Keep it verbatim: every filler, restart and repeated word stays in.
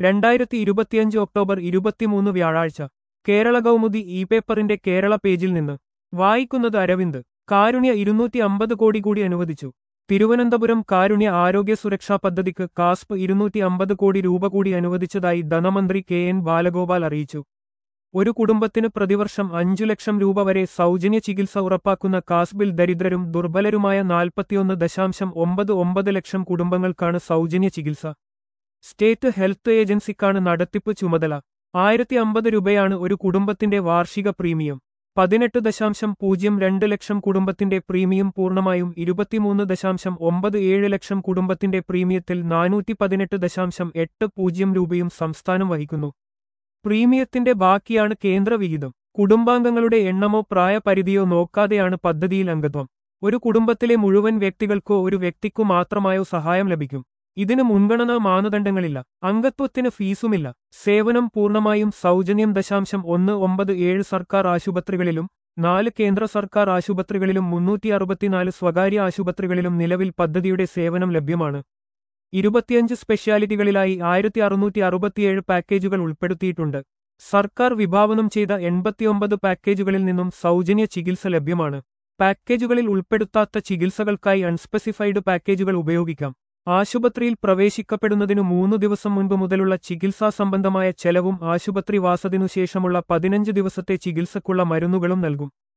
രണ്ടായിരത്തി ഇരുപത്തിയഞ്ച് ഒക്ടോബർ ഇരുപത്തിമൂന്ന് വ്യാഴാഴ്ച കേരള കൗമുദി ഇ പേപ്പറിന്റെ കേരള പേജിൽ നിന്ന് വായിക്കുന്നത് അരവിന്ദ്. കാരുണ്യ ഇരുന്നൂറ്റി അമ്പത് കോടി കൂടി അനുവദിച്ചു. തിരുവനന്തപുരം കാരുണ്യ ആരോഗ്യ സുരക്ഷാ പദ്ധതിക്ക് കാസ്പ് ഇരുന്നൂറ്റി അമ്പത് കോടി രൂപ കൂടി അനുവദിച്ചതായി ധനമന്ത്രി കെ എൻ ബാലഗോപാൽ അറിയിച്ചു. ഒരു കുടുംബത്തിന് പ്രതിവർഷം അഞ്ചു ലക്ഷം രൂപ വരെ സൗജന്യ ചികിത്സ ഉറപ്പാക്കുന്ന കാസ്ബിൽ ദരിദ്രരും ദുർബലരുമായ നാൽപ്പത്തിയൊന്ന് ദശാംശം ഒമ്പത് ഒമ്പത് ലക്ഷം കുടുംബങ്ങൾക്കാണ് സൗജന്യ ചികിത്സ. സ്റ്റേറ്റ് ഹെൽത്ത് ഏജൻസിക്കാണ് നടത്തിപ്പ് ചുമതല. ആയിരത്തി അമ്പത് രൂപയാണ് ഒരു കുടുംബത്തിന്റെ വാർഷിക പ്രീമിയം. പതിനെട്ട് ദശാംശം പൂജ്യം രണ്ട് ലക്ഷം കുടുംബത്തിന്റെ പ്രീമിയം പൂർണ്ണമായും ഇരുപത്തിമൂന്ന് ദശാംശം ഒമ്പത് ഏഴ് ലക്ഷം കുടുംബത്തിന്റെ പ്രീമിയത്തിൽ നാനൂറ്റി പതിനെട്ട് ദശാംശം എട്ട് പൂജ്യം രൂപയും സംസ്ഥാനം വഹിക്കുന്നു. പ്രീമിയത്തിന്റെ ബാക്കിയാണ് കേന്ദ്ര വിഹിതം. കുടുംബാംഗങ്ങളുടെ എണ്ണമോ പ്രായപരിധിയോ നോക്കാതെയാണ് പദ്ധതിയിൽ അംഗത്വം. ഒരു കുടുംബത്തിലെ മുഴുവൻ വ്യക്തികൾക്കോ ഒരു വ്യക്തിക്കു മാത്രമായോ സഹായം ലഭിക്കും. ഇതിന് മുൻഗണനാ മാനദണ്ഡങ്ങളില്ല. അംഗത്വത്തിന് ഫീസുമില്ല. സേവനം പൂർണ്ണമായും സൗജന്യം. ദശാംശം ഒന്ന് ഒമ്പത് ഏഴ് സർക്കാർ ആശുപത്രികളിലും നാല് കേന്ദ്ര സർക്കാർ ആശുപത്രികളിലും മുന്നൂറ്റി അറുപത്തിനാല് സ്വകാര്യ ആശുപത്രികളിലും നിലവിൽ പദ്ധതിയുടെ സേവനം ലഭ്യമാണ്. ഇരുപത്തിയഞ്ച് സ്പെഷ്യാലിറ്റികളിലായി ആയിരത്തി അറുന്നൂറ്റി അറുപത്തിയേഴ് പാക്കേജുകൾ ഉൾപ്പെടുത്തിയിട്ടുണ്ട്. സർക്കാർ വിഭാവനം ചെയ്ത എൺപത്തിയൊമ്പത് പാക്കേജുകളിൽ നിന്നും സൗജന്യ ചികിത്സ ലഭ്യമാണ്. പാക്കേജുകളിൽ ഉൾപ്പെടുത്താത്ത ചികിത്സകൾക്കായി അൺസ്പെസിഫൈഡ് പാക്കേജുകൾ ഉപയോഗിക്കാം. ആശുപത്രിയിൽ പ്രവേശിക്കപ്പെടുന്നതിനു മൂന്നു ദിവസം മുൻപ് മുതലുള്ള ചികിത്സാ സംബന്ധമായ ചെലവും ആശുപത്രി വാസത്തിനുശേഷമുള്ള പതിനഞ്ച് ദിവസത്തെ ചികിത്സക്കുള്ള മരുന്നുകളും നൽകും.